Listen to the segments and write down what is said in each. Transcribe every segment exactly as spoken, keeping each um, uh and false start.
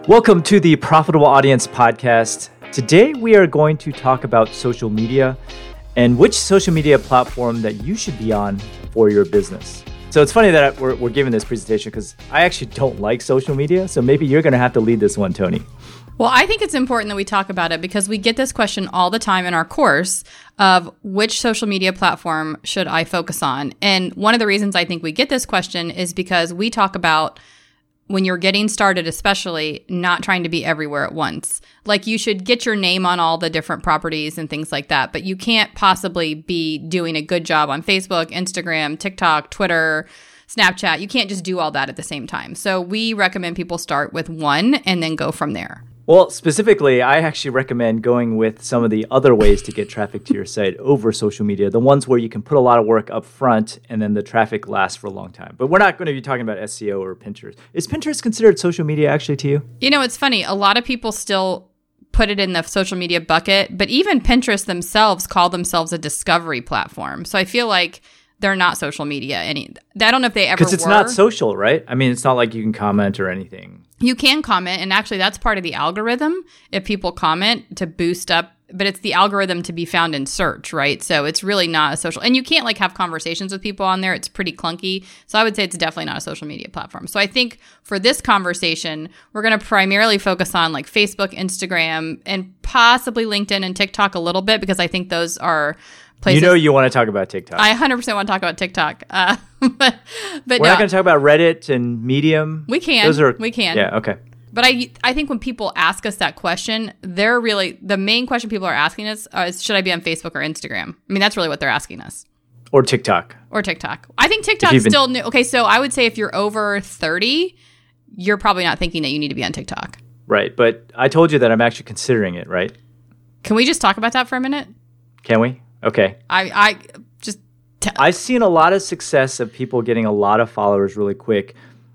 Welcome to the Profitable Audience Podcast. Today we are going to talk about social media and which social media platform that you should be on for your business. So it's funny that we're, we're giving this presentation because I actually don't like social media. So maybe you're going to have to lead this one, Tony. Well, I think it's important that we talk about it because we get this question all the time in our course of which social media platform should I focus on? And one of the reasons I think we get this question is because we talk about when you're getting started, especially not trying to be everywhere at once. Like you should get your name on all the different properties and things like that, but you can't possibly be doing a good job on Facebook, Instagram, TikTok, Twitter, Snapchat. You can't just do all that at the same time. So we recommend people start with one and then go from there. Well, specifically, I actually recommend going with some of the other ways to get traffic to your site over social media, the ones where you can put a lot of work up front and then the traffic lasts for a long time. But we're not going to be talking about S E O or Pinterest. Is Pinterest considered social media actually to you? You know, it's funny. A lot of people still put it in the social media bucket, but even Pinterest themselves call themselves a discovery platform. So I feel like they're not social media. Any, I don't know if they ever were. Because it's not social, right? I mean, it's not like you can comment or anything. You can comment, and actually that's part of the algorithm if people comment to boost up, but it's the algorithm to be found in search, right? So it's really not a social, and you can't like have conversations with people on there. It's pretty clunky. So I would say it's definitely not a social media platform. So I think for this conversation, we're going to primarily focus on like Facebook, Instagram, and possibly LinkedIn and TikTok a little bit because I think those are places. You know you want to talk about TikTok. I one hundred percent want to talk about TikTok. Uh, but but We're no. not going to talk about Reddit and Medium. We can. Those are, we can. Yeah, okay. But I I think when people ask us that question, they're really, the main question people are asking us is, should I be on Facebook or Instagram? I mean, that's really what they're asking us. Or TikTok. Or TikTok. I think TikTok's been, still new. Okay, so I would say if you're over thirty, you're probably not thinking that you need to be on TikTok. Right, but I told you that I'm actually considering it, right? Can we just talk about that for a minute? Can we? Okay. I, I just... T- I've seen a lot of success of people getting a lot of followers really quick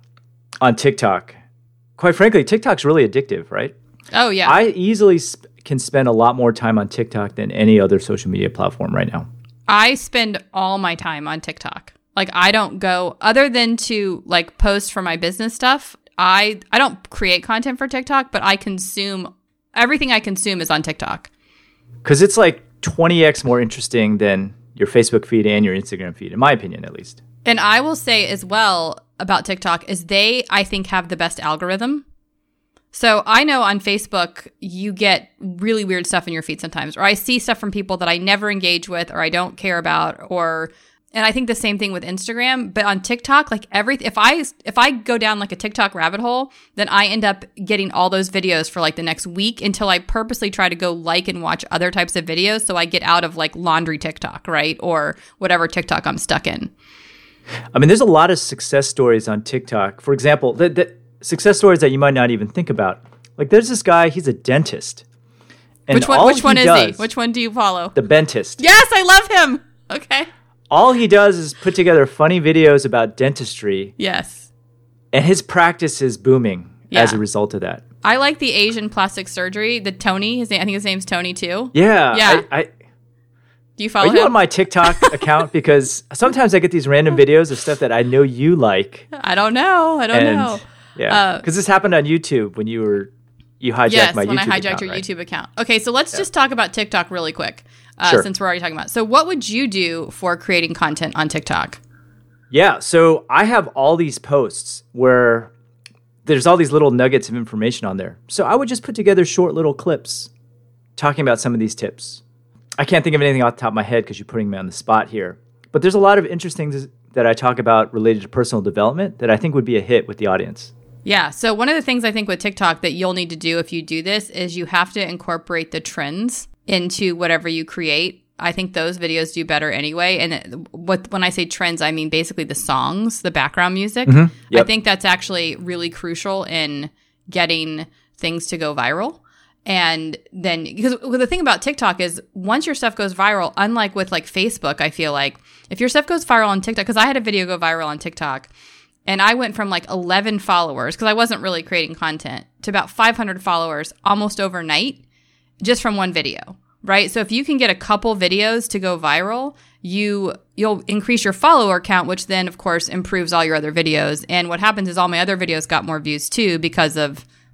on TikTok. Quite frankly, TikTok's really addictive, right? Oh, yeah. I easily sp- can spend a lot more time on TikTok than any other social media platform right now. I spend all my time on TikTok. Like, I don't go, other than to, like, post for my business stuff, I, I don't create content for TikTok, but I consume, everything I consume is on TikTok. Because it's like twenty x more interesting than your Facebook feed and your Instagram feed, in my opinion, at least. And I will say as well about TikTok is they, I think, have the best algorithm. So I know on Facebook, you get really weird stuff in your feed sometimes, or I see stuff from people that I never engage with or I don't care about, or, and I think the same thing with Instagram, but on TikTok, like everything, if I, if I go down like a TikTok rabbit hole, then I end up getting all those videos for like the next week until I purposely try to go like and watch other types of videos. So I get out of like laundry TikTok, right? Or whatever TikTok I'm stuck in. I mean, there's a lot of success stories on TikTok. For example, the, the success stories that you might not even think about. Like, there's this guy, he's a dentist. And which one, all which one he is does, he? Which one do you follow? The Bentist. Yes, I love him. Okay. All he does is put together funny videos about dentistry. Yes. And his practice is booming yeah. as a result of that. I like the Asian plastic surgery, the Tony. His name, I think his name's Tony, too. Yeah. Yeah. I, I, do you follow Are you him? on my TikTok account? Because sometimes I get these random videos of stuff that I know you like. I don't know. I don't and, know. Yeah. Because uh, this happened on YouTube when you were, you hijacked yes, my YouTube account. Yes, when I hijacked account, your right? YouTube account. Okay, so let's yeah. just talk about TikTok really quick, uh, sure. since we're already talking about it. So what would you do for creating content on TikTok? Yeah, so I have all these posts where there's all these little nuggets of information on there. So I would just put together short little clips talking about some of these tips. I can't think of anything off the top of my head because you're putting me on the spot here. But there's a lot of interesting things that I talk about related to personal development that I think would be a hit with the audience. Yeah. So one of the things I think with TikTok that you'll need to do if you do this is you have to incorporate the trends into whatever you create. I think those videos do better anyway. And what when I say trends, I mean basically the songs, the background music. Mm-hmm. Yep. I think that's actually really crucial in getting things to go viral. And then, because the thing about TikTok is once your stuff goes viral, unlike with like Facebook, I feel like if your stuff goes viral on TikTok, because I had a video go viral on TikTok and I went from like eleven followers, because I wasn't really creating content, to about five hundred followers almost overnight just from one video, right? So if you can get a couple videos to go viral, you, you'll increase your follower count, which then of course improves all your other videos. And what happens is all my other videos got more views too because of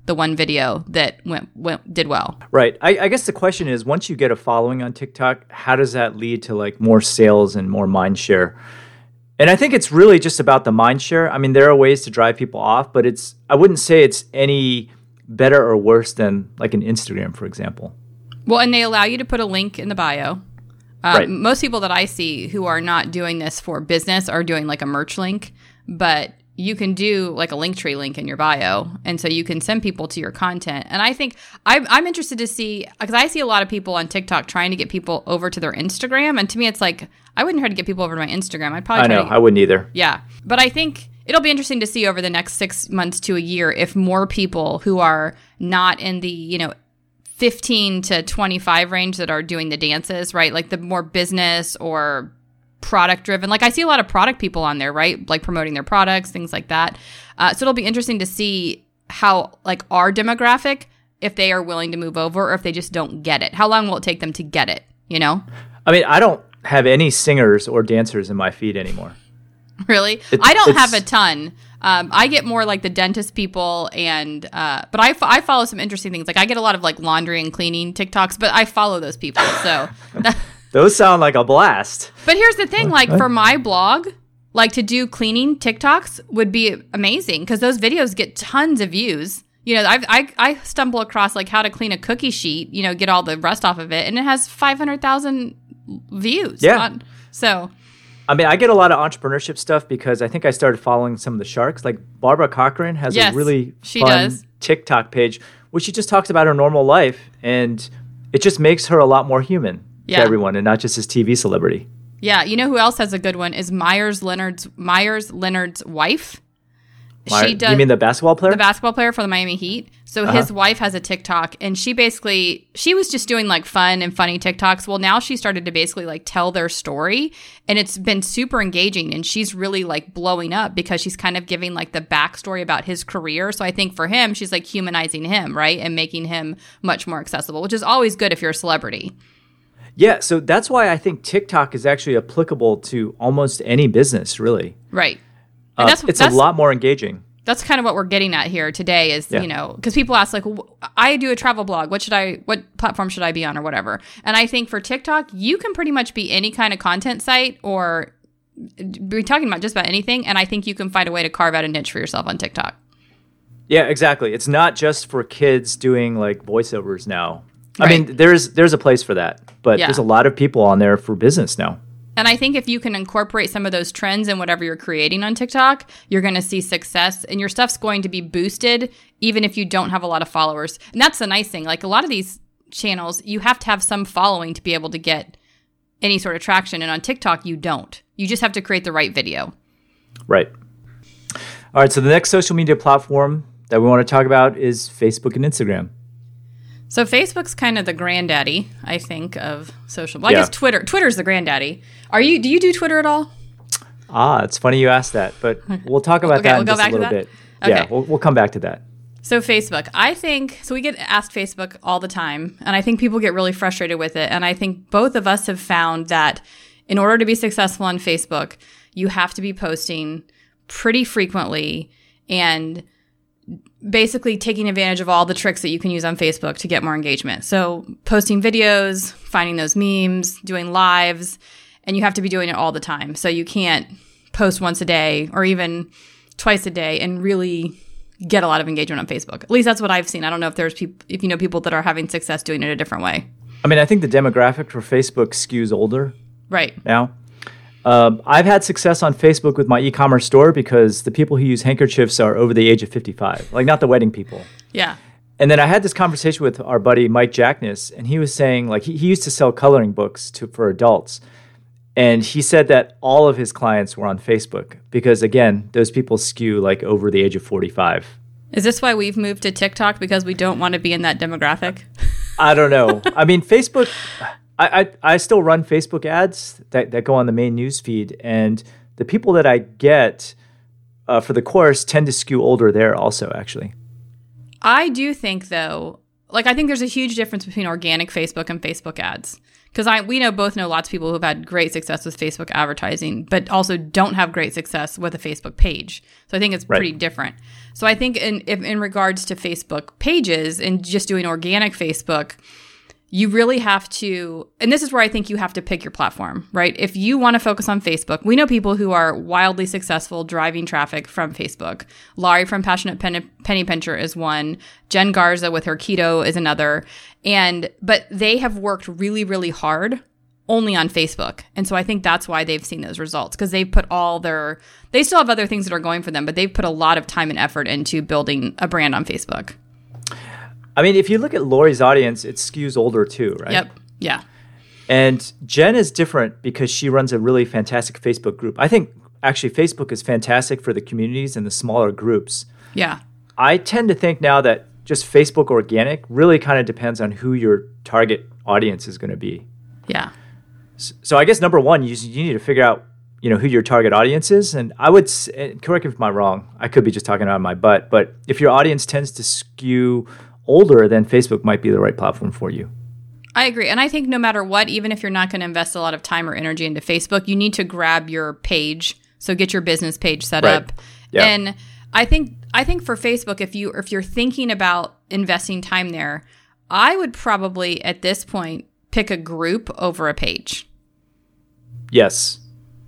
the one video that went, went did well. Right. I, I guess the question is, once you get a following on TikTok, how does that lead to like more sales and more mind share? And I think it's really just about the mind share. I mean, there are ways to drive people off, but it's I wouldn't say it's any better or worse than like an Instagram, for example. Well, and they allow you to put a link in the bio. Um, Right. Most people that I see who are not doing this for business are doing like a merch link, but you can do like a Linktree link in your bio. And so you can send people to your content. And I think I'm, I'm interested to see, because I see a lot of people on TikTok trying to get people over to their Instagram. And to me, it's like, I wouldn't try to get people over to my Instagram. I'd probably I try know. to, I wouldn't either. yeah. But I think it'll be interesting to see over the next six months to a year if more people who are not in the, you know, fifteen to twenty-five range that are doing the dances, right? Like the more business or product driven. Like I see a lot of product people on there, right? Like promoting their products, things like that. Uh, so it'll be interesting to see how like our demographic, if they are willing to move over or if they just don't get it. How long will it take them to get it, you know? I mean, I don't have any singers or dancers in my feed anymore. Really? It- I don't it's- have a ton. Um, I get more like the dentist people and, uh, but I, fo- I follow some interesting things. Like I get a lot of like laundry and cleaning TikToks, but I follow those people. So, that, Those sound like a blast. but here's the thing, like for my blog, like to do cleaning TikToks would be amazing because those videos get tons of views. You know, I've, I I stumble across like how to clean a cookie sheet, you know, get all the rust off of it, and it has five hundred thousand views. Yeah. on- so, I mean, I get a lot of entrepreneurship stuff because I think I started following some of the sharks. Like Barbara Cochran has Yes, a really she fun does. TikTok page where she just talks about her normal life, and it just makes her a lot more human Yeah. to everyone and not just this T V celebrity. yeah, you know who else has a good one is Myers Leonard's Myers Leonard's wife. Why- She does You mean the basketball player? the basketball player for the Miami Heat. So Uh-huh. his wife has a TikTok, and she basically she was just doing like fun and funny TikToks. Well, now she started to basically like tell their story, and it's been super engaging. And she's really like blowing up because she's kind of giving like the backstory about his career. So I think for him, she's like humanizing him, right, and making him much more accessible, which is always good if you're a celebrity. Yeah, so that's why I think TikTok is actually applicable to almost any business, really. Right. Uh, And that's it's that's, a lot more engaging. That's kind of what we're getting at here today is, Yeah. you know, because people ask like, well, I do a travel blog. What should I, what platform should I be on or whatever? And I think for TikTok, you can pretty much be any kind of content site or be talking about just about anything. And I think you can find a way to carve out a niche for yourself on TikTok. Yeah, exactly. It's not just for kids doing like voiceovers now. I Right. mean, there's there's a place for that, but Yeah. there's a lot of people on there for business now. And I think if you can incorporate some of those trends in whatever you're creating on TikTok, you're going to see success and your stuff's going to be boosted even if you don't have a lot of followers. And that's the nice thing. Like a lot of these channels, you have to have some following to be able to get any sort of traction. And on TikTok, you don't. You just have to create the right video. Right. All right, so the next social media platform that we want to talk about is Facebook and Instagram. So Facebook's kind of the granddaddy, I think, of social. Well, I Yeah. guess Twitter. Twitter's the granddaddy. Are you? Do you do Twitter at all? Ah, it's funny you asked that, but we'll talk about Okay, that we'll in go just a back to little that? bit. Okay. Yeah, we'll, we'll come back to that. So Facebook, I think, so we get asked Facebook all the time, and I think people get really frustrated with it. And I think both of us have found that in order to be successful on Facebook, you have to be posting pretty frequently and basically taking advantage of all the tricks that you can use on Facebook to get more engagement. So posting videos, finding those memes, doing lives, and you have to be doing it all the time. So you can't post once a day or even twice a day and really get a lot of engagement on Facebook. At least that's what I've seen. I don't know if there's people, if you know people that are having success doing it a different way. I mean, I think the demographic for Facebook skews older Right. now. Um, I've had success on Facebook with my e-commerce store because the people who use handkerchiefs are over the age of fifty-five, like not the wedding people. Yeah. And then I had this conversation with our buddy Mike Jackness, and he was saying, like, he, he used to sell coloring books to for adults. And he said that all of his clients were on Facebook because, again, those people skew like over the age of forty-five. Is this why we've moved to TikTok because we don't want to be in that demographic? I don't know. I mean, Facebook, I, I, I still run Facebook ads that, that go on the main news feed. And the people that I get uh, for the course tend to skew older there also, actually. I do think, though, like I think there's a huge difference between organic Facebook and Facebook ads. Because I we know both know lots of people who've had great success with Facebook advertising, but also don't have great success with a Facebook page. So I think it's Right. pretty different. So I think in if, in regards to Facebook pages and just doing organic Facebook, you really have to, and this is where I think you have to pick your platform, right? If you want to focus on Facebook, we know people who are wildly successful driving traffic from Facebook. Laurie from Passionate Pen- Penny Pincher is one. Jen Garza with her keto is another. And, but they have worked really, really hard only on Facebook. And so I think that's why they've seen those results, because they've put all their, they still have other things that are going for them, but they've put a lot of time and effort into building a brand on Facebook. I mean, if you look at Lori's audience, it skews older too, right? Yep. Yeah. And Jen is different because she runs a really fantastic Facebook group. I think actually Facebook is fantastic for the communities and the smaller groups. Yeah. I tend to think now that just Facebook organic really kind of depends on who your target audience is going to be. Yeah. So I guess number one, you, you need to figure out, you know, who your target audience is. And I would, correct me if I'm wrong, I could be just talking out of my butt, but if your audience tends to skew older, then Facebook might be the right platform for you. I agree. And I think no matter what, even if you're not going to invest a lot of time or energy into Facebook, you need to grab your page. So get your business page set Right. up. Yeah. And I think I think for Facebook, if you if you're thinking about investing time there, I would probably at this point pick a group over a page. Yes.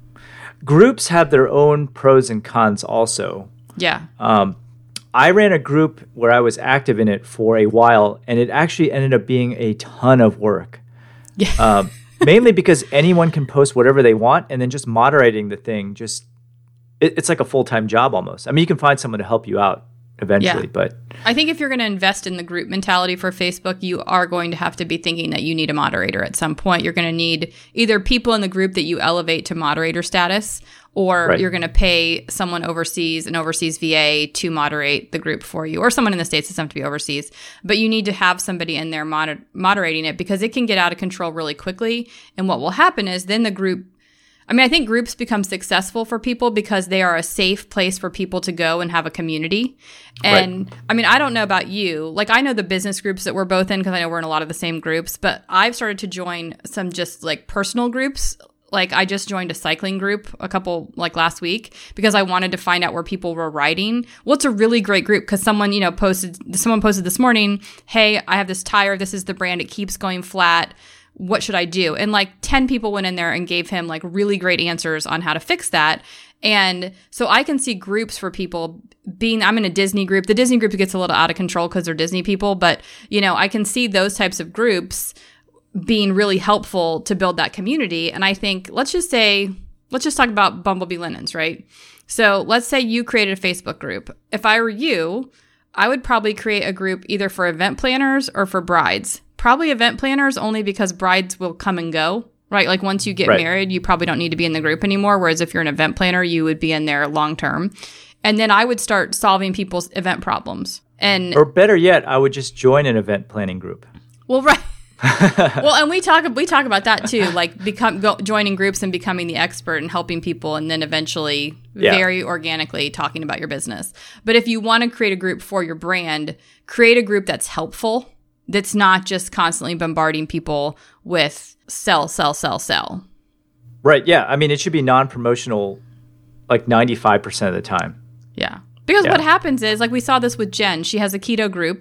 Groups have their own pros and cons also. Yeah. Um, I ran a group where I was active in it for a while, and it actually ended up being a ton of work. Yeah. Um, mainly because anyone can post whatever they want, and then just moderating the thing, just it, it's like a full-time job almost. I mean, you can find someone to help you out eventually, Yeah. but I think if you're going to invest in the group mentality for Facebook, you are going to have to be thinking that you need a moderator at some point. You're going to need either people in the group that you elevate to moderator status, or Right. you're going to pay someone overseas, an overseas V A, to moderate the group for you, or someone in the States. Doesn't have to be overseas, but you need to have somebody in there moder- moderating it, because it can get out of control really quickly. And what will happen is then the group, I mean, I think groups become successful for people because they are a safe place for people to go and have a community. And I mean, I don't know about you. Like, I know the business groups that we're both in because I know we're in a lot of the same groups, but I've started to join some just like personal groups. Like, I just joined a cycling group a couple, like last week, because I wanted to find out where people were riding. Well, it's a really great group because someone, you know, posted, someone posted this morning, hey, I have this tire. This is the brand. It keeps going flat. What should I do? And like ten people went in there and gave him like really great answers on how to fix that. And so I can see groups for people being, I'm in a Disney group. The Disney group gets a little out of control because they're Disney people, but you know, I can see those types of groups being really helpful to build that community. And I think, let's just say, let's just talk about Bumblebee Linens, right? So let's say you created a Facebook group. If I were you, I would probably create a group either for event planners or for brides. Probably event planners only because brides will come and go, right? Like once you get Right. married, you probably don't need to be in the group anymore. Whereas if you're an event planner, you would be in there long term. And then I would start solving people's event problems. And or better yet, I would just join an event planning group. well, right. Well, and we talk we talk about that too, like become go, joining groups and becoming the expert and helping people, and then eventually Yeah. very organically talking about your business. But if you want to create a group for your brand, create a group that's helpful, that's not just constantly bombarding people with sell, sell, sell, sell. Right, yeah. I mean, it should be non-promotional like ninety-five percent of the time. Yeah. Because Yeah. what happens is, like we saw this with Jen, she has a keto group,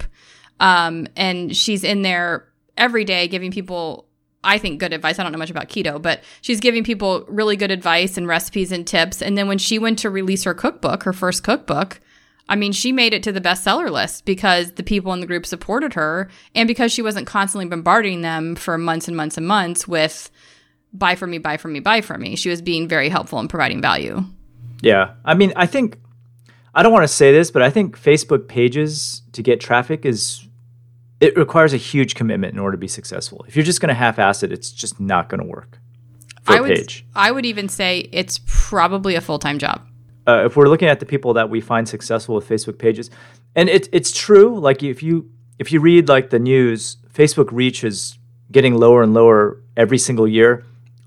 um, and she's in there every day giving people, I think, good advice. I don't know much about keto, but she's giving people really good advice and recipes and tips. And then when she went to release her cookbook, her first cookbook, I mean, she made it to the bestseller list because the people in the group supported her, and because she wasn't constantly bombarding them for months and months and months with buy from me, buy from me, buy from me. She was being very helpful and providing value. Yeah. I mean, I think, I don't want to say this, but I think Facebook pages to get traffic is, it requires a huge commitment in order to be successful. If you're just going to half-ass it, it's just not going to work for I a would, page. I would even say it's probably a full-time job. Uh, if we're looking at the people that we find successful with Facebook pages, and it, it's true, like if you if you read like the news, Facebook reach is getting lower and lower every single year,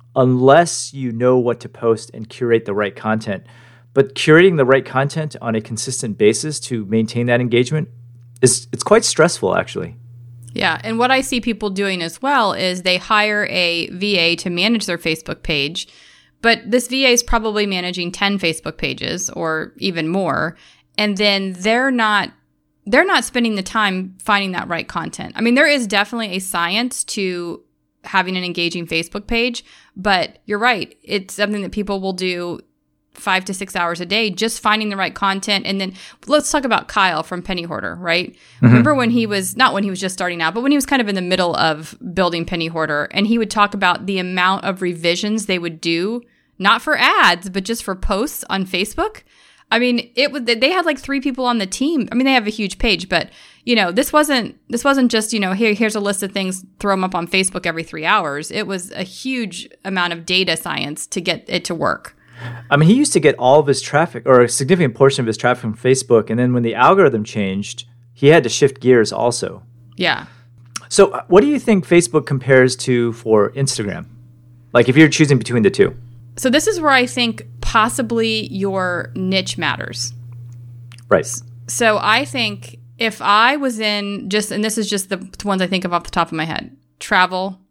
unless you know what to post and curate the right content. But curating the right content on a consistent basis to maintain that engagement is it's quite stressful, actually. Yeah. And what I see people doing as well is they hire a V A to manage their Facebook page, but this V A is probably managing ten Facebook pages or even more. And then they're not they're not spending the time finding that right content. I mean, there is definitely a science to having an engaging Facebook page, but you're right. It's something that people will do five to six hours a day, just finding the right content. And then let's talk about Kyle from Penny Hoarder, right? Mm-hmm. Remember when he was, not when he was just starting out, but when he was kind of in the middle of building Penny Hoarder, and he would talk about the amount of revisions they would do, not for ads, but just for posts on Facebook. I mean, it was, they had like three people on the team. I mean, they have a huge page, but you know, this wasn't, this wasn't just, you know, here, here's a list of things, throw them up on Facebook every three hours. It was a huge amount of data science to get it to work. I mean, he used to get all of his traffic, or a significant portion of his traffic, from Facebook. And then when the algorithm changed, he had to shift gears also. Yeah. So uh, what do you think Facebook compares to for Instagram? Like if you're choosing between the two? So this is where I think possibly your niche matters. Right. So I think if I was in just, and this is just the ones I think of off the top of my head, travel,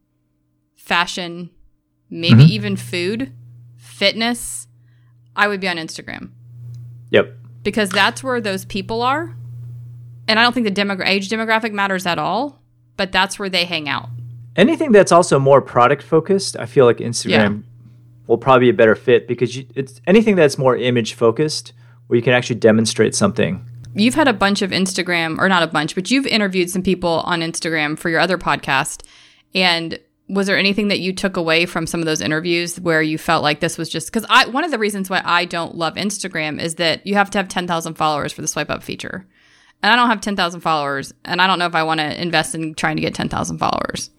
fashion, maybe mm-hmm. even food, fitness, I would be on Instagram. Yep. Because that's where those people are. And I don't think the demogra- age demographic matters at all, but that's where they hang out. Anything that's also more product focused, I feel like Instagram yeah. will probably be a better fit, because you, it's anything that's more image focused where you can actually demonstrate something. You've had a bunch of Instagram, or not a bunch, but you've interviewed some people on Instagram for your other podcast. And was there anything that you took away from some of those interviews where you felt like this was just, because I, one of the reasons why I don't love Instagram is that you have to have ten thousand followers for the swipe up feature. And I don't have ten thousand followers, and I don't know if I want to invest in trying to get ten thousand followers.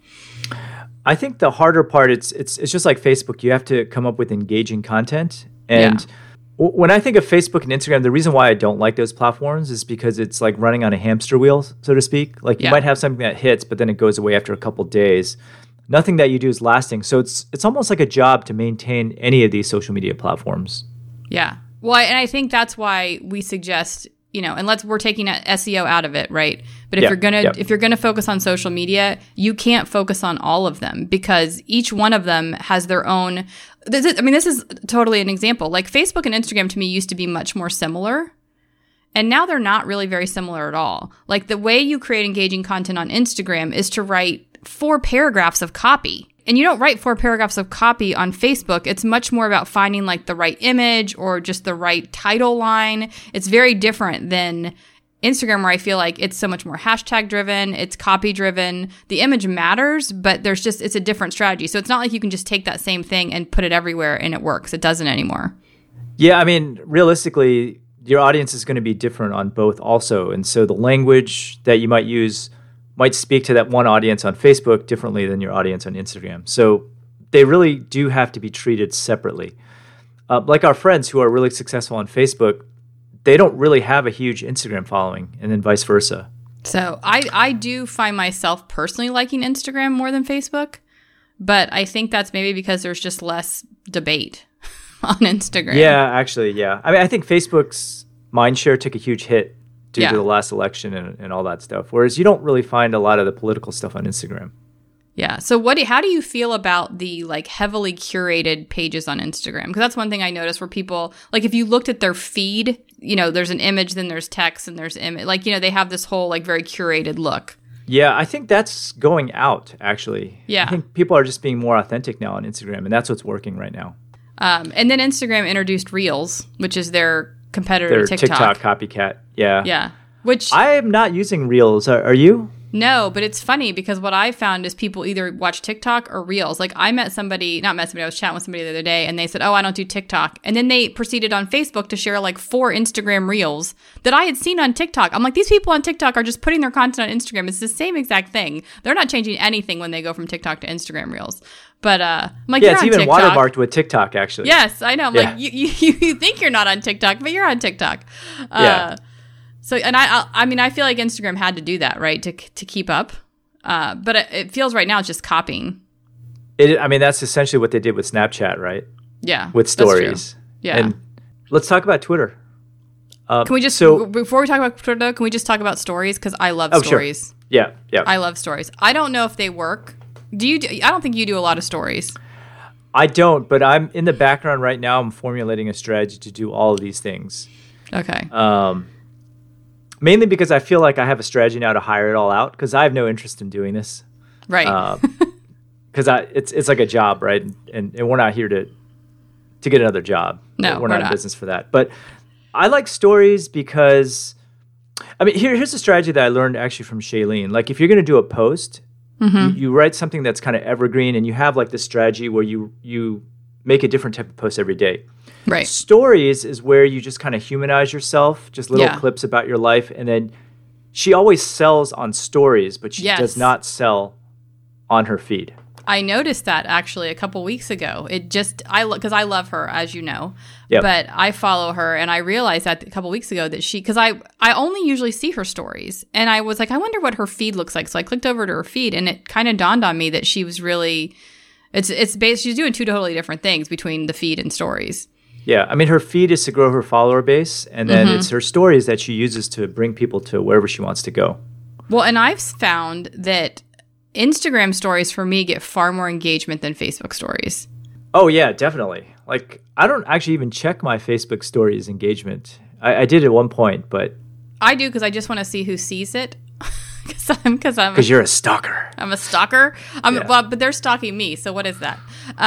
I think the harder part, it's it's it's just like Facebook. You have to come up with engaging content. And yeah. w- when I think of Facebook and Instagram, the reason why I don't like those platforms is because it's like running on a hamster wheel, so to speak. Like you yeah. might have something that hits, but then it goes away after a couple of days. Nothing that you do is lasting. So it's it's almost like a job to maintain any of these social media platforms. Yeah. Well, and I think that's why we suggest, you know, and let's we're taking S E O out of it, right? But if yeah, you're gonna yeah. if you're gonna focus on social media, you can't focus on all of them, because each one of them has their own. This is, I mean, this is totally an example. Like Facebook and Instagram to me used to be much more similar, and now they're not really very similar at all. Like the way you create engaging content on Instagram is to write four paragraphs of copy. And you don't write four paragraphs of copy on Facebook. It's much more about finding like the right image or just the right title line. It's very different than Instagram, where I feel like it's so much more hashtag driven. It's copy driven. The image matters, but there's just, it's a different strategy. So it's not like you can just take that same thing and put it everywhere and it works. It doesn't anymore. Yeah. I mean, realistically, your audience is going to be different on both also. And so the language that you might use might speak to that one audience on Facebook differently than your audience on Instagram. So they really do have to be treated separately. Uh, like our friends who are really successful on Facebook, they don't really have a huge Instagram following, and then vice versa. So I, I do find myself personally liking Instagram more than Facebook, but I think that's maybe because there's just less debate on Instagram. Yeah, actually, yeah. I mean, I think Facebook's mindshare took a huge hit due yeah. to the last election and, and all that stuff. Whereas you don't really find a lot of the political stuff on Instagram. Yeah. So what? Do, how do you feel about the like heavily curated pages on Instagram? Because that's one thing I noticed where people, like if you looked at their feed, you know, there's an image, then there's text, and there's image. Like, you know, they have this whole like very curated look. Yeah, I think that's going out, actually. Yeah. I think people are just being more authentic now on Instagram, and that's what's working right now. Um, and then Instagram introduced Reels, which is their competitor Their to TikTok. TikTok copycat. Yeah. Yeah. Which I am not using Reels. Are, are you? No, but it's funny because what I found is people either watch TikTok or Reels. Like I met somebody, not met somebody, I was chatting with somebody the other day and they said, oh, I don't do TikTok. And then they proceeded on Facebook to share like four Instagram Reels that I had seen on TikTok. I'm like, these people on TikTok are just putting their content on Instagram. It's the same exact thing. They're not changing anything when they go from TikTok to Instagram Reels. But uh, I'm like, yeah, you're it's on even TikTok. watermarked with TikTok, actually. Yes, I know. I'm yeah. like, you, you, you think you're not on TikTok, but you're on TikTok. Uh, yeah. So, and I, I, I mean, I feel like Instagram had to do that, right, to to keep up. Uh, but it, it feels right now it's just copying. It, I mean, that's essentially what they did with Snapchat, right? Yeah. With stories. Yeah. And let's talk about Twitter. Uh, Can we just so before we talk about Twitter, can we just talk about stories? Because I love oh, stories. Sure. Yeah, yeah. I love stories. I don't know if they work. Do you? Do, I don't think you do a lot of stories. I don't, but I'm in the background right now. I'm formulating a strategy to do all of these things. Okay. Um, mainly because I feel like I have a strategy now to hire it all out because I have no interest in doing this. Right. Because um, I it's it's like a job, right? And and we're not here to to get another job. No, we're, we're not, not in business for that. But I like stories because, I mean, here here's a strategy that I learned actually from Shailene. Like if you're going to do a post. Mm-hmm. You, you write something that's kind of evergreen, and you have like this strategy where you you make a different type of post every day. Right. Stories is where you just kind of humanize yourself, just little yeah. clips about your life, and then she always sells on stories, but she yes. does not sell on her feed. I noticed that actually a couple weeks ago. It just I because I love her, as you know, yep. but I follow her, and I realized that a couple weeks ago that she because I I only usually see her stories, and I was like, I wonder what her feed looks like. So I clicked over to her feed, and it kind of dawned on me that she was really it's it's based she's doing two totally different things between the feed and stories. Yeah, I mean, her feed is to grow her follower base, and then mm-hmm. it's her stories that she uses to bring people to wherever she wants to go. Well, and I've found that Instagram stories for me get far more engagement than Facebook stories. Oh, yeah, definitely. Like, I don't actually even check my Facebook stories engagement. I, I did at one point, but... I do because I just want to see who sees it. Because I'm... Because I'm Because you're a stalker. I'm a stalker. I'm, yeah. well, but they're stalking me, so what is that?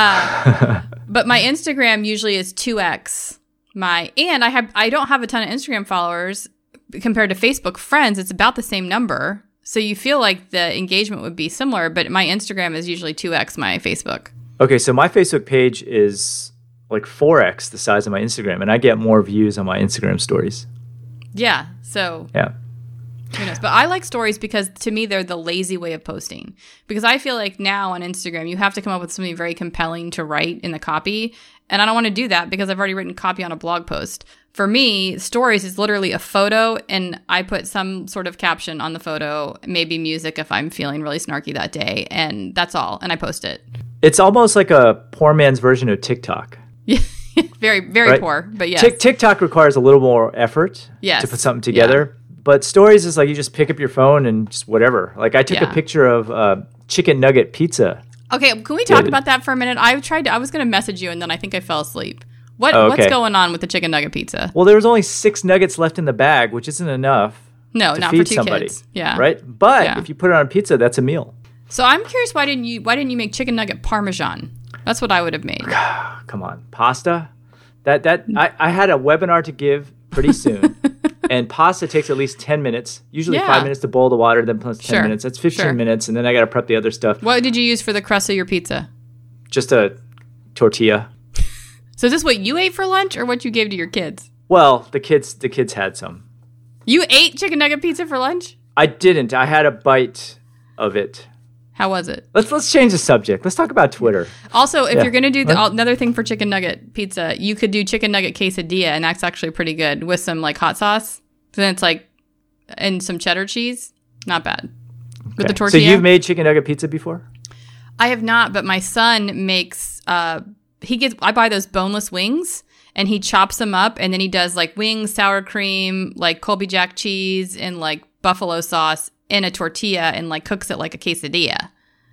Uh, but my Instagram usually is two x my... And I have I don't have a ton of Instagram followers compared to Facebook friends. It's about the same number. So you feel like the engagement would be similar, but my Instagram is usually two x my Facebook. Okay, so my Facebook page is like four x the size of my Instagram, and I get more views on my Instagram stories. Yeah, so... Yeah. Who knows? But I like stories because to me, they're the lazy way of posting. Because I feel like now on Instagram, you have to come up with something very compelling to write in the copy. And I don't want to do that because I've already written copy on a blog post. For me, stories is literally a photo, and I put some sort of caption on the photo, maybe music if I'm feeling really snarky that day, and that's all. And I post it. It's almost like a poor man's version of TikTok. Yeah, very, very right? poor, but yes. Tick TikTok requires a little more effort yes. to put something together. Yeah. But stories is like you just pick up your phone and just whatever. Like I took yeah. a picture of uh, chicken nugget pizza. Okay, can we talk about that for a minute? I tried to, I was going to message you, and then I think I fell asleep. What oh, okay. What's going on with the chicken nugget pizza? Well, there was only six nuggets left in the bag, which isn't enough. No, to not feed for two somebody, kids. Yeah, right. But yeah. if you put it on pizza, that's a meal. So I'm curious, why didn't you why didn't you make chicken nugget parmesan? That's what I would have made. Come on, pasta. That that I, I had a webinar to give pretty soon. And pasta takes at least ten minutes, usually yeah. five minutes to boil the water, then plus ten sure. minutes. That's fifteen sure. minutes, and then I got to prep the other stuff. What did you use for the crust of your pizza? Just a tortilla. So is this what you ate for lunch or what you gave to your kids? Well, the kids the kids had some. You ate chicken nugget pizza for lunch? I didn't. I had a bite of it. How was it? Let's let's change the subject. Let's talk about Twitter. Also, if yeah. you're going to do the, huh? another thing for chicken nugget pizza, you could do chicken nugget quesadilla, and that's actually pretty good with some like hot sauce. Then it's like, and some cheddar cheese. Not bad. Okay. With the tortilla. So you've made chicken nugget pizza before? I have not, but my son makes, uh, he gets, I buy those boneless wings, and he chops them up, and then he does like wings, sour cream, like Colby Jack cheese, and like buffalo sauce in a tortilla, and like cooks it like a quesadilla.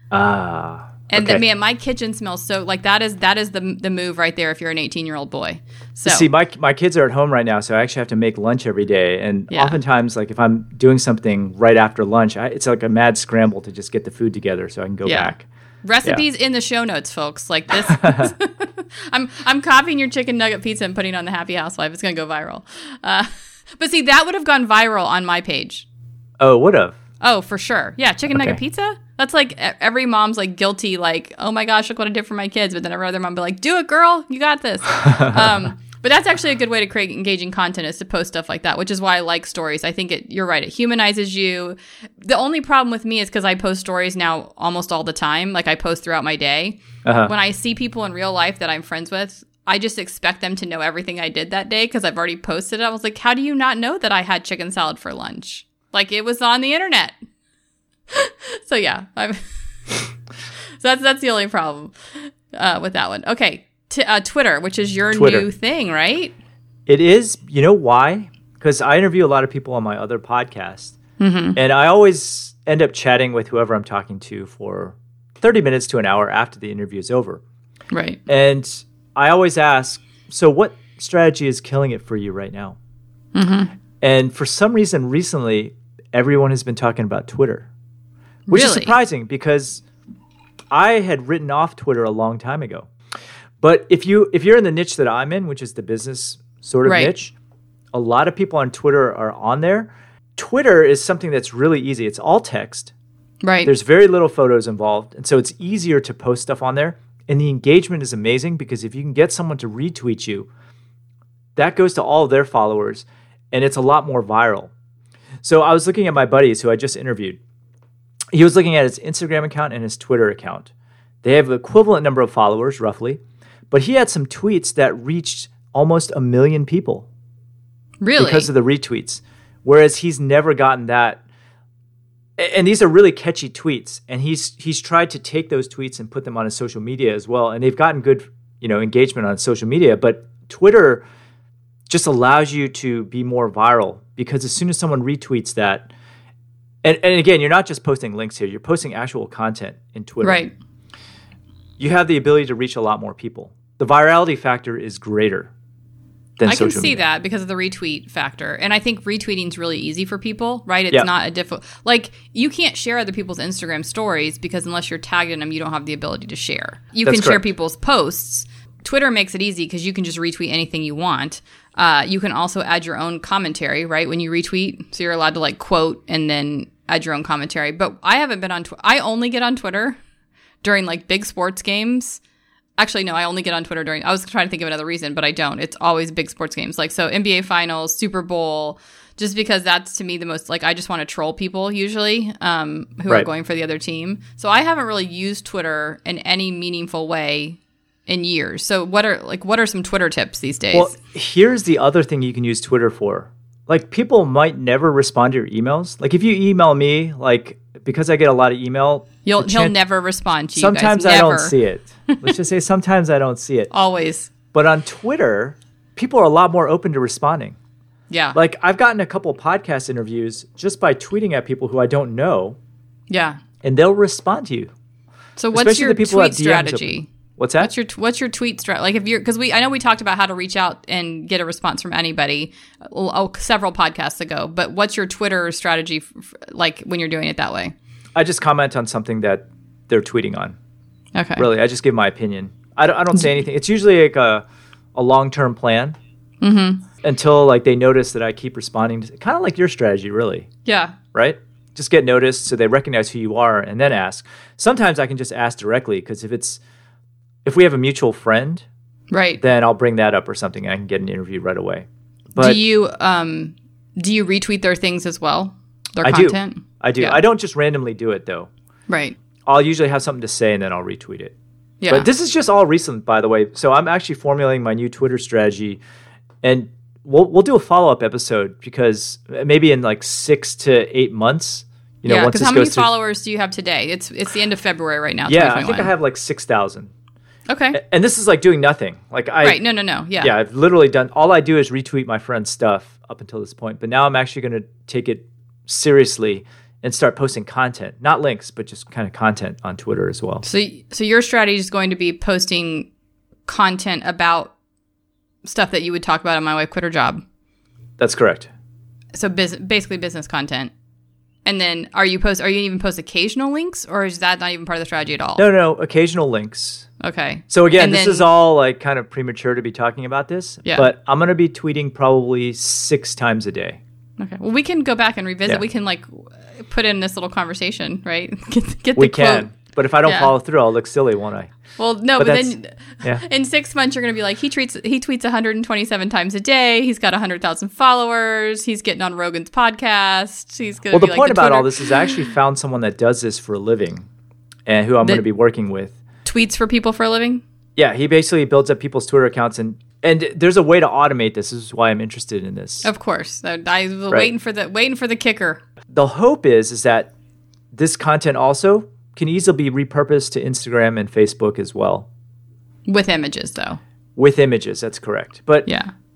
Ah. And okay. the, man, my kitchen smells so like that is that is the the move right there if you're an eighteen year old boy. So see, my my kids are at home right now, so I actually have to make lunch every day. And yeah. oftentimes, like if I'm doing something right after lunch, I, it's like a mad scramble to just get the food together so I can go yeah. back. Recipes yeah. in the show notes, folks. Like this, I'm I'm copying your chicken nugget pizza and putting it on the Happy Housewife. It's gonna go viral. Uh, but see, that would have gone viral on my page. Oh, would have. Oh, for sure. Yeah, chicken okay. nugget pizza. That's like every mom's like guilty, like, oh my gosh, look what I did for my kids. But then every other mom be like, do it, girl. You got this. um, but that's actually a good way to create engaging content is to post stuff like that, which is why I like stories. I think it, you're right. It humanizes you. The only problem with me is because I post stories now almost all the time. Like I post throughout my day. Uh-huh. When I see people in real life that I'm friends with, I just expect them to know everything I did that day because I've already posted it. I was like, how do you not know that I had chicken salad for lunch? Like it was on the internet. So yeah, I'm so that's that's the only problem uh, with that one. Okay, T- uh, Twitter, which is your Twitter. new thing, right? It is. You know why? because I interview a lot of people on my other podcast, mm-hmm. and I always end up chatting with whoever I'm talking to for thirty minutes to an hour after the interview is over. Right. And I always ask, so what strategy is killing it for you right now? Mm-hmm. And for some reason, recently, everyone has been talking about Twitter, which really? is surprising because I had written off Twitter a long time ago. But if you if you're in the niche that I'm in, which is the business sort of right. niche, a lot of people on Twitter are on there. Twitter is something that's really easy. It's all text. Right. There's very little photos involved, and so it's easier to post stuff on there. And the engagement is amazing because if you can get someone to retweet you, that goes to all of their followers, and it's a lot more viral. So I was looking at my buddies who I just interviewed. He was looking at his Instagram account and his Twitter account. They have the equivalent number of followers, roughly. But he had some tweets that reached almost a million people. Really? Because of the retweets. Whereas he's never gotten that. And these are really catchy tweets. And he's he's tried to take those tweets and put them on his social media as well. And they've gotten good, you know, engagement on social media. But Twitter just allows you to be more viral. Because as soon as someone retweets that, and, and again, you're not just posting links here. You're posting actual content in Twitter. Right. You have the ability to reach a lot more people. The virality factor is greater than I social can see media. that because of the retweet factor. And I think retweeting is really easy for people, right? It's yeah. not a difficult... Like, you can't share other people's Instagram stories because unless you're tagged in them, you don't have the ability to share. You That's can share correct. people's posts. Twitter makes it easy because you can just retweet anything you want. Uh, you can also add your own commentary, right? When you retweet. So you're allowed to, like, quote and then add your own commentary. But I haven't been on Twitter. I only get on Twitter during, like, big sports games. Actually, no, I only get on Twitter during... I was trying to think of another reason, but I don't. It's always big sports games. Like, so N B A Finals, Super Bowl, just because that's, to me, the most... Like, I just want to troll people, usually, um, who right. are going for the other team. So I haven't really used Twitter in any meaningful way in years. So what are, like, what are some Twitter tips these days? Well, here's the other thing you can use Twitter for. Like, people might never respond to your emails. Like, if you email me, like... Because I get a lot of email. You'll, chan- he'll never respond to you Sometimes guys. I Never. don't see it. Let's just say sometimes I don't see it. Always. But on Twitter, people are a lot more open to responding. Yeah. Like, I've gotten a couple podcast interviews just by tweeting at people who I don't know, Yeah. and they'll respond to you. So what's Especially your the people tweet that D Ms strategy? open. What's that? What's your what's your tweet strategy? Like if you're because we I know we talked about how to reach out and get a response from anybody oh, several podcasts ago. But what's your Twitter strategy f- f- like when you're doing it that way? I just comment on something that they're tweeting on. Okay. Really, I just give my opinion. I don't, I don't say anything. It's usually like a, a long-term plan mm-hmm. until like they notice that I keep responding. Kind of like your strategy, really. Yeah. Right? Just get noticed so they recognize who you are and then ask. Sometimes I can just ask directly because if it's if we have a mutual friend, right, then I'll bring that up or something and I can get an interview right away. But do you um do you retweet their things as well? Their I content? do. I do. Yeah. I don't just randomly do it though. Right. I'll usually have something to say and then I'll retweet it. Yeah. But this is just all recent, by the way. So I'm actually formulating my new Twitter strategy, and we'll we'll do a follow up episode because maybe in like six to eight months, you know, yeah, once because this how many goes through, followers do you have today? It's it's the end of February right now. yeah, I think I have like six thousand. Okay. And this is like doing nothing. Like I right. No. No. No. Yeah. Yeah, I've literally done all I do is retweet my friend's stuff up until this point. But now I'm actually going to take it seriously and start posting content, not links, but just kind of content on Twitter as well. So, so your strategy is going to be posting content about stuff that you would talk about on My Wife Quit Her Job. That's correct. So, bus- basically, business content. And then, are you post? Are you even post occasional links, or is that not even part of the strategy at all? No, no, occasional links. Okay. So again, And this then- is all like kind of premature to be talking about this. Yeah. But I'm going to be tweeting probably six times a day. Okay. Well, we can go back and revisit. Yeah. We can like put in this little conversation, right? Get, get the We quote. can. But if I don't Yeah. follow through, I'll look silly, won't I? Well, no, But but, that's- then yeah. in six months you're going to be like, he tweets he tweets one hundred twenty-seven times a day. He's got one hundred thousand followers. He's getting on Rogan's podcast. He's going to Well, be the like point the about Twitter- all this is I actually found someone that does this for a living and who I'm That- going to be working with. tweets for people for a living. Yeah, he basically builds up people's Twitter accounts, and and there's a way to automate this. This is why I'm interested in this. Of course, I, I was Right. waiting for the waiting for the kicker. The hope is is that this content also can easily be repurposed to Instagram and Facebook as well With images, though. with images. That's correct. But Yeah.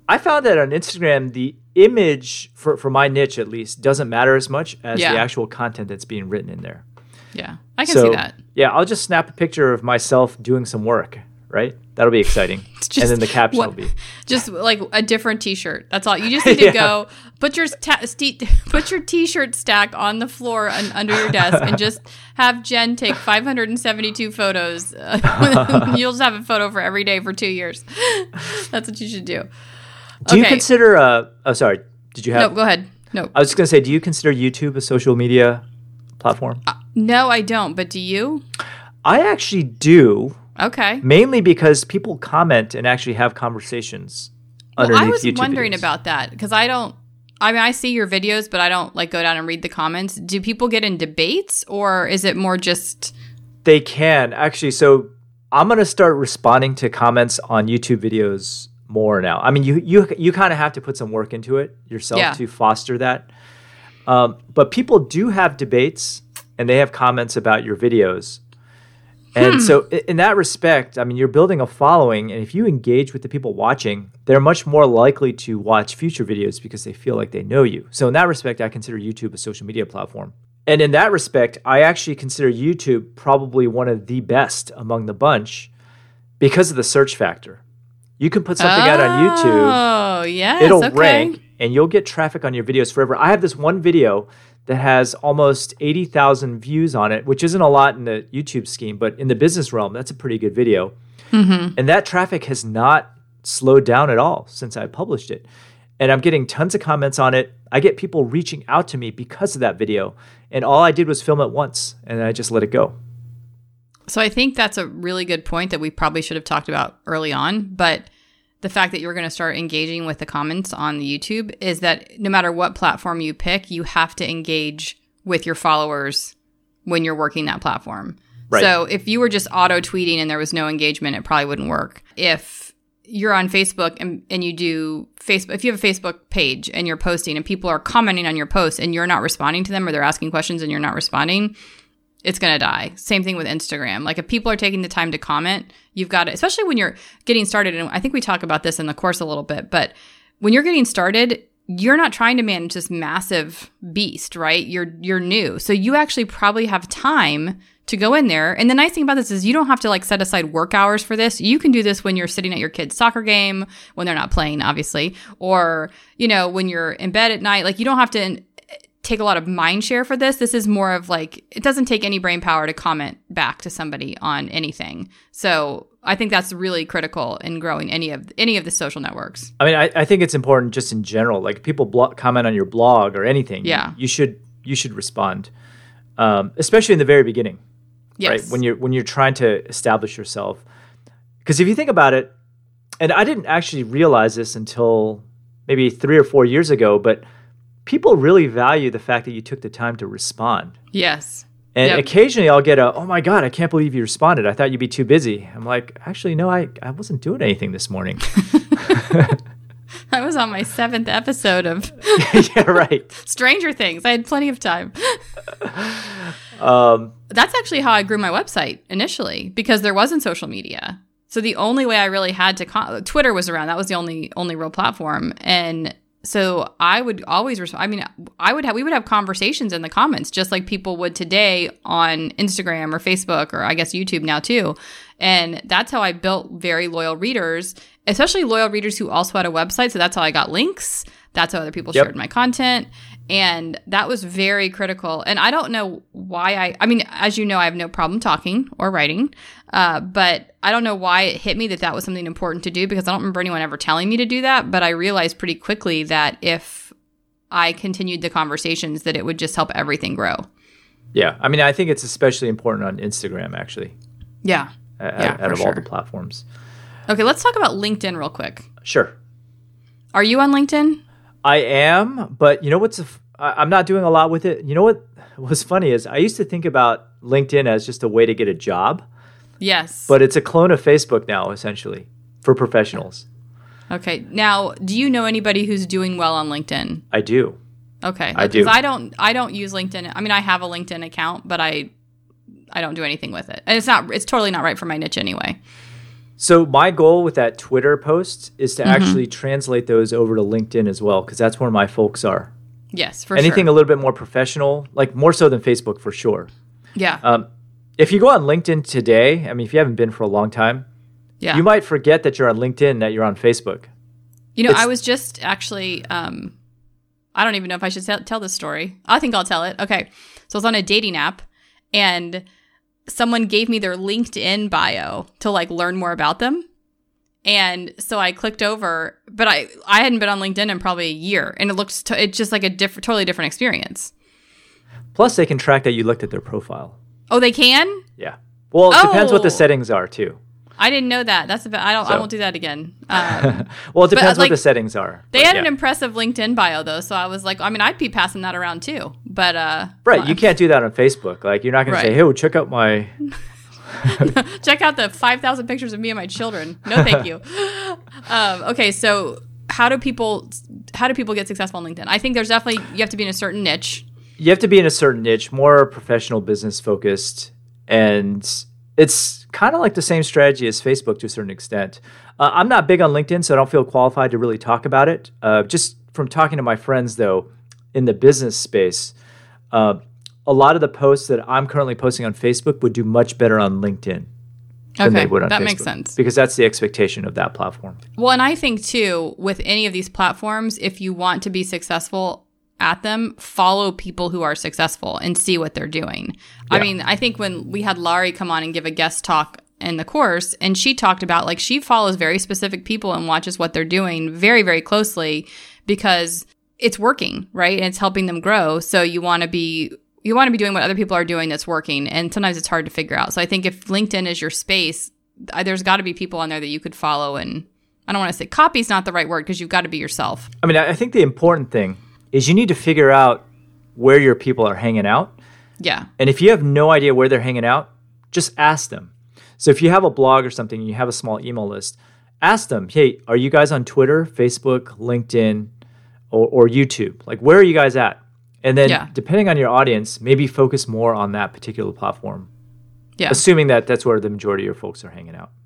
I found that on Instagram, the image, for, for my niche at least, doesn't matter as much as Yeah. the actual content that's being written in there. Yeah, I can So, see that. Yeah, I'll just snap a picture of myself doing some work, right? That'll be exciting. Just and then the caption what- will be. Just like a different T-shirt. That's all. You just need to Yeah. go put your ta- st- put your T-shirt stack on the floor and under your desk, and just have Jen take five hundred seventy-two photos. Uh, you'll just have a photo for every day for two years. That's what you should do. Do you Okay. consider, uh, oh, sorry, did you have? No, go ahead. No, I was just going to say, do you consider YouTube a social media platform? no, I don't. But do you? I actually do, Okay. mainly because people comment and actually have conversations Well, underneath I was YouTube wondering videos. about that because I don't. I mean, I see your videos, but I don't like go down and read the comments. Do people get in debates, or is it more just? They can actually. So I'm going to start responding to comments on YouTube videos more now. I mean, you you you kind of have to put some work into it yourself Yeah. to foster that. Um, but people do have debates and they have comments about your videos. And so i- in that respect, I mean, you're building a following, and if you engage with the people watching, they're much more likely to watch future videos because they feel like they know you. So in that respect, I consider YouTube a social media platform. And in that respect, I actually consider YouTube probably one of the best among the bunch because of the search factor. You can put something out on YouTube, Oh, yes. it'll okay. rank, and you'll get traffic on your videos forever. I have this one video that has almost eighty thousand views on it, which isn't a lot in the YouTube scheme, but in the business realm, that's a pretty good video. Mm-hmm. And that traffic has not slowed down at all since I published it. And I'm getting tons of comments on it. I get people reaching out to me because of that video. And all I did was film it once, and I just let it go. So I think that's a really good point that we probably should have talked about early on. But the fact that you're going to start engaging with the comments on the YouTube is that no matter what platform you pick, you have to engage with your followers when you're working that platform. Right. So if you were just auto tweeting and there was no engagement, it probably wouldn't work. If you're on Facebook and, and you do Facebook, if you have a Facebook page and you're posting and people are commenting on your posts and you're not responding to them, or they're asking questions and you're not responding, it's going to die. Same thing with Instagram. Like if people are taking the time to comment, you've got to, especially when you're getting started. And I think we talk about this in the course a little bit, but when you're getting started, you're not trying to manage this massive beast, right? You're, you're new. So you actually probably have time to go in there. And the nice thing about this is you don't have to like set aside work hours for this. You can do this when you're sitting at your kid's soccer game, when they're not playing, obviously, or, you know, when you're in bed at night. Like you don't have to take a lot of mind share for this. This is more of like, it doesn't take any brain power to comment back to somebody on anything. So I think that's really critical in growing any of any of the social networks. I mean, I, I think it's important just in general. Like people blo- comment on your blog or anything. Yeah. You, you should you should respond, um, especially in the very beginning. Yes. Right? When you're when you're trying to establish yourself. Because if you think about it, and I didn't actually realize this until maybe three or four years ago, but people really value the fact that you took the time to respond. Yes. And Yep. occasionally I'll get a, oh my God, I can't believe you responded. I thought you'd be too busy. I'm like, actually, no, I, I wasn't doing anything this morning. I was on my seventh episode of Yeah, right. Stranger Things. I had plenty of time. Um, That's actually how I grew my website initially, because there wasn't social media. So the only way I really had to con- Twitter was around. That was the only only real platform. And so I would always respond. I mean, I would have we would have conversations in the comments just like people would today on Instagram or Facebook, or I guess YouTube now too. And that's how I built very loyal readers, especially loyal readers who also had a website. So that's how I got links. That's how other people Yep. shared my content. And that was very critical. And I don't know why I, I mean, as you know, I have no problem talking or writing. Uh, but I don't know why it hit me that that was something important to do, because I don't remember anyone ever telling me to do that. But I realized pretty quickly that if I continued the conversations, that it would just help everything grow. yeah. I mean, I think it's especially important on Instagram, actually, Yeah. a- Yeah, out for of all sure. the platforms. Okay, let's talk about LinkedIn real quick. Sure. Are you on LinkedIn? I am, but you know what's, a f- I- I'm not doing a lot with it. You know what was funny is I used to think about LinkedIn as just a way to get a job, Yes. but it's a clone of Facebook now, essentially, for professionals. Okay. Now, do you know anybody who's doing well on LinkedIn? I do. Okay. I do. Because I don't I don't use LinkedIn. I mean, I have a LinkedIn account, but I I don't do anything with it. And it's not it's totally not right for my niche anyway. So my goal with that Twitter post is to Mm-hmm. actually translate those over to LinkedIn as well, because that's where my folks are. Yes, for Anything sure. a little bit more professional, like more so than Facebook for sure. Yeah. Um, if you go on LinkedIn today, I mean, if you haven't been for a long time, yeah. you might forget that you're on LinkedIn and that you're on Facebook. You know, It's- I was just actually, um, I don't even know if I should tell, tell this story. I think I'll tell it. Okay. So I was on a dating app and someone gave me their LinkedIn bio to like learn more about them. And so I clicked over, but I, I hadn't been on LinkedIn in probably a year, and it looks to, it's just like a different, totally different experience. Plus, they can track that you looked at their profile. Oh, they can? Yeah. Well, it depends what the Oh. settings are too. I didn't know that. That's a bit, I don't, I So- won't do that again. Um, Well, it depends like, what the settings are. they but had yeah. an impressive LinkedIn bio though. So I was like, I mean, I'd be passing that around too, but, uh, Right, well, you can't do that on Facebook. Like, you're not going Right. to say, "Hey, well, check out my." check out the five thousand pictures of me and my children. No, thank you. um, okay, so how do people how do people get successful on LinkedIn? I think there's definitely you have to be in a certain niche. You have to be in a certain niche, more professional, business focused, and it's kind of like the same strategy as Facebook to a certain extent. Uh, I'm not big on LinkedIn, so I don't feel qualified to really talk about it. Uh, just from talking to my friends, though, in the business space, uh, a lot of the posts that I'm currently posting on Facebook would do much better on LinkedIn than Okay, they would on that Facebook. makes sense. Because that's the expectation of that platform. Well, and I think too, with any of these platforms, if you want to be successful at them, follow people who are successful and see what they're doing. I Yeah. mean, I think when we had Laurie come on and give a guest talk in the course, and she talked about like she follows very specific people and watches what they're doing very, very closely because it's working, right? And it's helping them grow. So you want to be you want to be doing what other people are doing that's working. And sometimes it's hard to figure out. So I think if LinkedIn is your space, uh, there's got to be people on there that you could follow. And I don't want to say copy is not the right word because you've got to be yourself. I mean, I I think the important thing is you need to figure out where your people are hanging out. Yeah. And if you have no idea where they're hanging out, just ask them. So if you have a blog or something and you have a small email list, ask them, hey, are you guys on Twitter, Facebook, LinkedIn, or, or YouTube? Like, where are you guys at? And then Yeah. depending on your audience, maybe focus more on that particular platform, Yeah. assuming that that's where the majority of your folks are hanging out.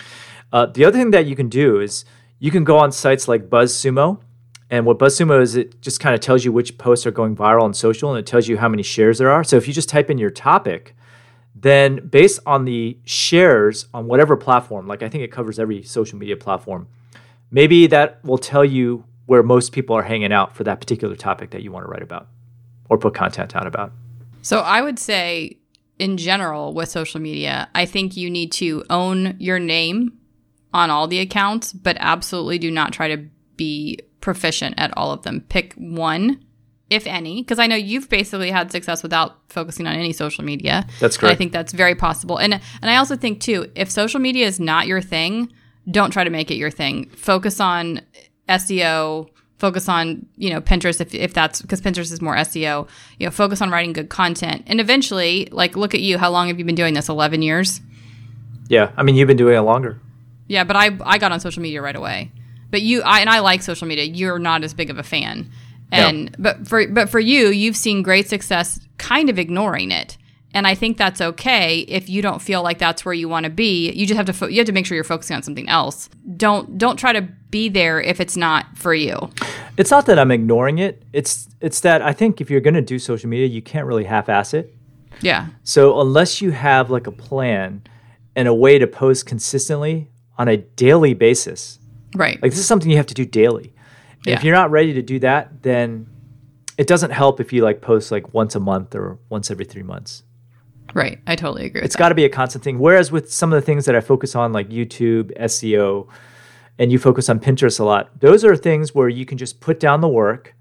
Uh, the other thing that you can do is you can go on sites like BuzzSumo. And what BuzzSumo is, it just kind of tells you which posts are going viral on social, and it tells you how many shares there are. So if you just type in your topic, then based on the shares on whatever platform, like I think it covers every social media platform, maybe that will tell you where most people are hanging out for that particular topic that you want to write about or put content out about. So I would say, in general, with social media, I think you need to own your name on all the accounts, but absolutely do not try to be proficient at all of them. Pick one, if any, because I know you've basically had success without focusing on any social media. That's And correct. I think that's very possible. And and I also think too, if social media is not your thing, don't try to make it your thing. Focus on S E O. Focus on, you know, Pinterest if, if that's because Pinterest is more S E O. You know, focus on writing good content. And eventually, like, look at you. How long have you been doing this? eleven years? Yeah, I mean, you've been doing it longer. Yeah, but I I got on social media right away. But you, I and I like social media. You're not as big of a fan. And No. but for but for you, you've seen great success kind of ignoring it. And I think that's okay if you don't feel like that's where you want to be. You just have to fo- you have to make sure you're focusing on something else. Don't don't try to be there if it's not for you. It's not that I'm ignoring it. It's it's that I think if you're going to do social media, you can't really half-ass it. Yeah. So unless you have like a plan and a way to post consistently on a daily basis, Right. like this is something you have to do daily. And Yeah. if you're not ready to do that, then it doesn't help if you like post like once a month or once every three months. Right. I totally agree with It's that. got to be a constant thing. Whereas with some of the things that I focus on, like YouTube, S E O, and you focus on Pinterest a lot, those are things where you can just put down the work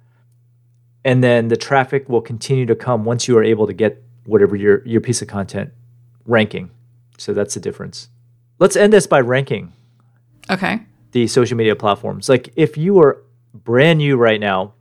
and then the traffic will continue to come once you are able to get whatever your, your piece of content ranking. So that's the difference. Let's end this by ranking Okay. the social media platforms. Like if you were brand new right now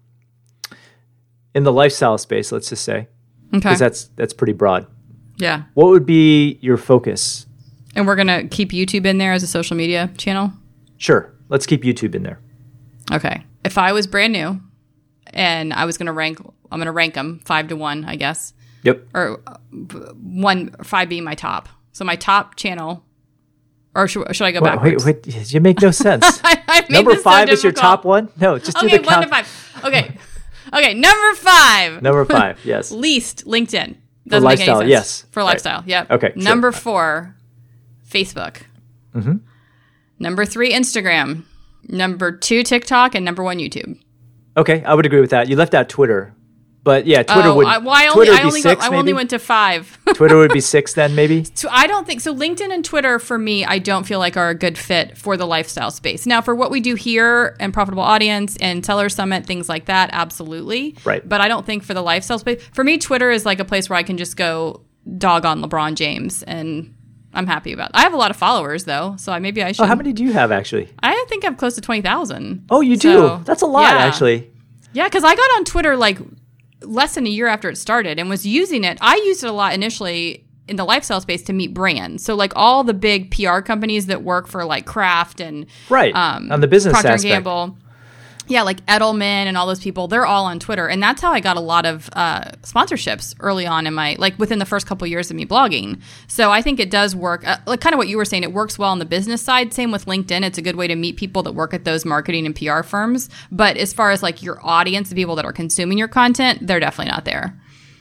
in the lifestyle space, let's just say, Okay. because that's that's pretty broad. Yeah. What would be your focus? And we're going to keep YouTube in there as a social media channel? Sure, let's keep YouTube in there. Okay. If I was brand new and I was going to rank, I'm going to rank them five to one, I guess, Yep. or uh, b- one, five being my top. So my top channel Or should, should I go Wait, backwards? wait, wait, you make no sense. I, I made Number this so five is your difficult. top one? No, just Okay, do the one count. to five. Okay. Okay, number five. Number five, yes. Least LinkedIn. Doesn't make any lifestyle, sense. yes. For Right. lifestyle, yep. Okay, sure. Number four, Facebook. Mm-hmm. Number three, Instagram. Number two, TikTok. And number one, YouTube. Okay, I would agree with that. You left out Twitter. But yeah, Twitter oh, would I, well, I only, Twitter would I be only, six, go, I maybe? only went to five. Twitter would be six then, maybe? So I don't think so. LinkedIn and Twitter for me, I don't feel like are a good fit for the lifestyle space. Now, for what we do here and Profitable Audience and Seller Summit, things like that, absolutely. Right. But I don't think for the lifestyle space. For me, Twitter is like a place where I can just go dog on LeBron James, and I'm happy about it. I have a lot of followers though, so I, maybe I should. Oh, how many do you have actually? I think I'm close to twenty thousand. Oh, you So, do? That's a lot, yeah. actually. Yeah, because I got on Twitter like less than a year after it started and was using it. I used it a lot initially in the lifestyle space to meet brands. So like all the big P R companies that work for like Kraft and Right, um, on the business Procter and aspect. Gamble. Yeah, like Edelman and all those people, they're all on Twitter. And that's how I got a lot of uh, sponsorships early on in my, like within the first couple years of me blogging. So I think it does work, uh, like kind of what you were saying, it works well on the business side. Same with LinkedIn. It's a good way to meet people that work at those marketing and P R firms. But as far as like your audience, the people that are consuming your content, they're definitely not there.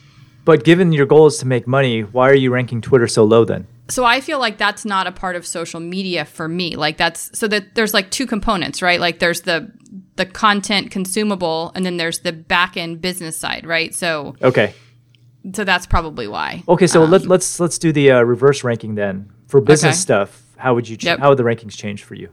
But given your goal is to make money, why are you ranking Twitter so low then? So I feel like that's not a part of social media for me. Like that's so that there's like two components, right? Like there's the the content consumable, and then there's the back end business side, right? So Okay. so that's probably why. Okay, so Um, let, let's let's do the uh, reverse ranking then. For business Okay. stuff, how would you ch- Yep. how would the rankings change for you?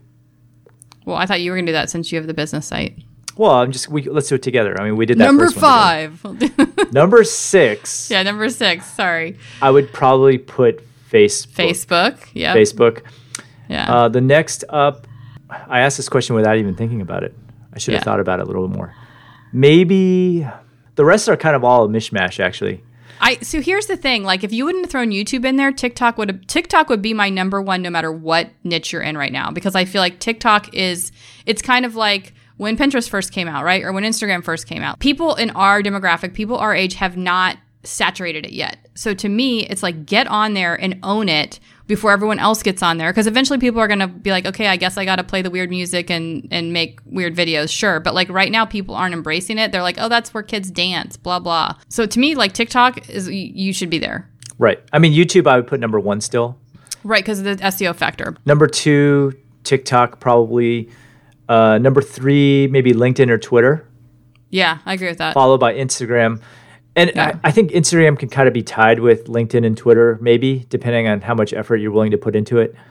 Well, I thought you were gonna do that since you have the business site. Well, I'm just we let's do it together. I mean, we did that Number first one together. five. Number six. Yeah, number six. Sorry, I would probably put Facebook. Facebook. Yeah, Facebook. Yeah. Uh, the next up, I asked this question without even thinking about it. I should have Yeah. thought about it a little more. Maybe the rest are kind of all a mishmash, actually. I so here's the thing. Like, if you wouldn't have thrown YouTube in there, TikTok would have, TikTok would be my number one, no matter what niche you're in right now, because I feel like TikTok is it's kind of like when Pinterest first came out, right, or when Instagram first came out. People in our demographic, people our age, have not saturated it yet. So to me, it's like get on there and own it before everyone else gets on there, because eventually people are going to be like, okay, I guess I got to play the weird music and and make weird videos, sure, but like right now people aren't embracing it. They're like, oh, that's where kids dance, blah blah. So to me, like TikTok is, you should be there, Right. I mean, YouTube, I would put number one still. right, because of the S E O factor. Number two, TikTok, probably. Uh, number three, maybe LinkedIn or Twitter, Yeah, I agree with that. followed by Instagram. And Yeah. I, I think Instagram can kind of be tied with LinkedIn and Twitter, maybe, depending on how much effort you're willing to put into it.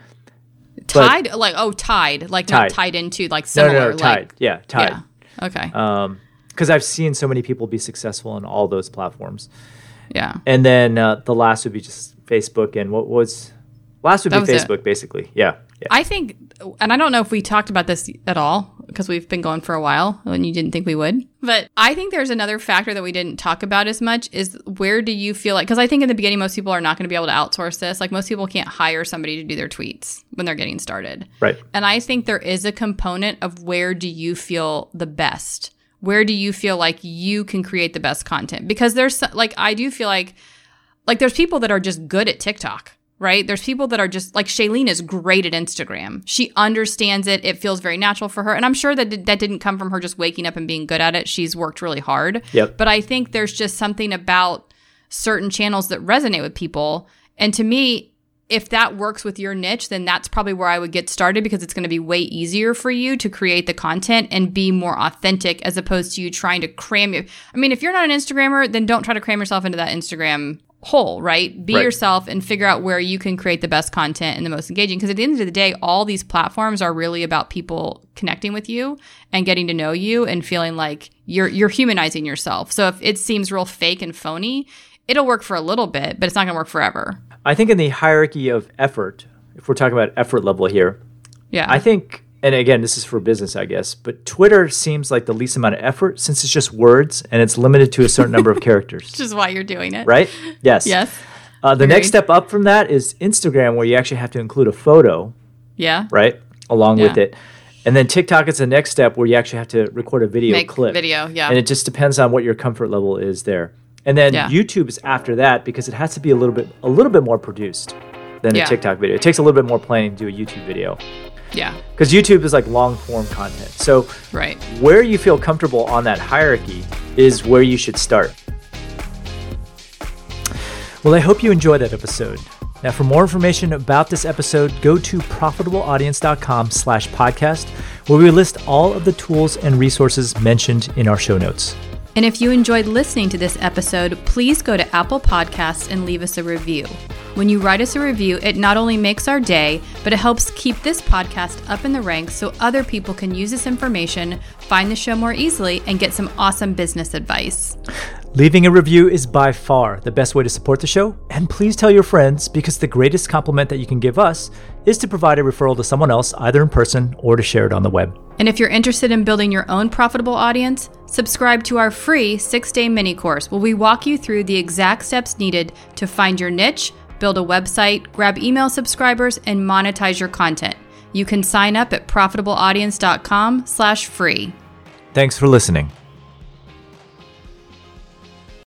Tied, like oh, tied, like Tied. not tied into, like No, similar, no, no, like tied. Yeah, tied. yeah, okay, Um, because I've seen so many people be successful on all those platforms. yeah. And then uh, the last would be just Facebook. And what was last would That be was it. Facebook, basically. Yeah. yeah. I think, and I don't know if we talked about this at all because we've been going for a while and you didn't think we would. But I think there's another factor that we didn't talk about as much is where do you feel like, because I think in the beginning, most people are not going to be able to outsource this. Like most people can't hire somebody to do their tweets when they're getting started. Right. And I think there is a component of where do you feel the best? Where do you feel like you can create the best content? Because there's so- like, I do feel like, like there's people that are just good at TikTok. Right? There's people that are just like Shailene is great at Instagram. She understands it. It feels very natural for her. And I'm sure that that didn't come from her just waking up and being good at it. She's worked really hard. Yep. But I think there's just something about certain channels that resonate with people. And to me, if that works with your niche, then that's probably where I would get started, because it's going to be way easier for you to create the content and be more authentic as opposed to you trying to cram you. I mean, if you're not an Instagrammer, then don't try to cram yourself into that Instagram whole, right? Be Right. yourself and figure out where you can create the best content and the most engaging. Because at the end of the day, all these platforms are really about people connecting with you and getting to know you and feeling like you're you're humanizing yourself. So if it seems real fake and phony, it'll work for a little bit, but it's not going to work forever. I think in the hierarchy of effort, if we're talking about effort level here, Yeah. I think, and again, this is for business, I guess, but Twitter seems like the least amount of effort since it's just words and it's limited to a certain number of characters. Which is why you're doing it. Right? Yes. Yes. Uh, the Agreed. next step up from that is Instagram, where you actually have to include a photo, Yeah. right, along with Yeah. it. And then TikTok is the next step, where you actually have to record a video Make clip. video, yeah. And it just depends on what your comfort level is there. And then Yeah. YouTube is after that, because it has to be a little bit a little bit more produced. than Yeah. a TikTok video. It takes a little bit more planning to do a YouTube video. Yeah. Because YouTube is like long form content. So Right. where you feel comfortable on that hierarchy is where you should start. Well, I hope you enjoyed that episode. Now, for more information about this episode, go to profitableaudience.com slash podcast, where we list all of the tools and resources mentioned in our show notes. And if you enjoyed listening to this episode, please go to Apple Podcasts and leave us a review. When you write us a review, it not only makes our day, but it helps keep this podcast up in the ranks so other people can use this information, find the show more easily, and get some awesome business advice. Leaving a review is by far the best way to support the show, and please tell your friends, because the greatest compliment that you can give us is to provide a referral to someone else, either in person or to share it on the web. And if you're interested in building your own profitable audience, subscribe to our free six-day mini course where we walk you through the exact steps needed to find your niche, build a website, grab email subscribers, and monetize your content. You can sign up at profitableaudience.com slash free. Thanks for listening.